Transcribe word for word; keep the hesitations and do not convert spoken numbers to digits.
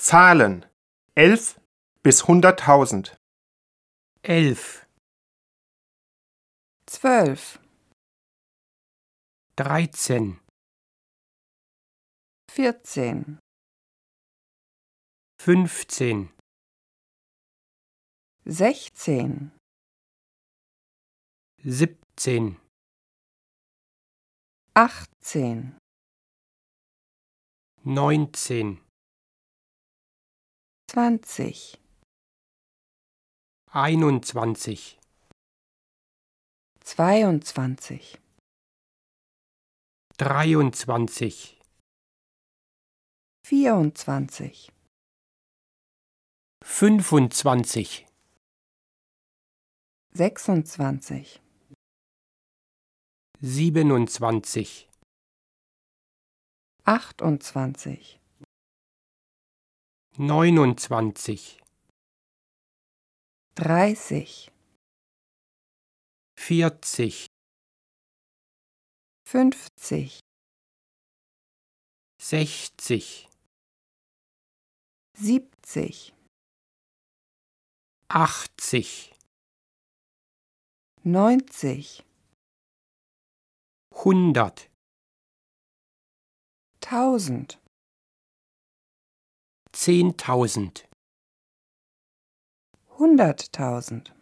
Zahlen elf bis hunderttausend. elf, zwölf, dreizehn, vierzehn, fünfzehn, sechzehn, siebzehn, achtzehn, neunzehn, zwanzig, einundzwanzig, zweiundzwanzig, dreiundzwanzig, vierundzwanzig, fünfundzwanzig, sechsundzwanzig, siebenundzwanzig, achtundzwanzig, neunundzwanzig, dreißig, vierzig, fünfzig, sechzig, siebzig, achtzig, neunzig, hundert, tausend, zehntausend. hunderttausend.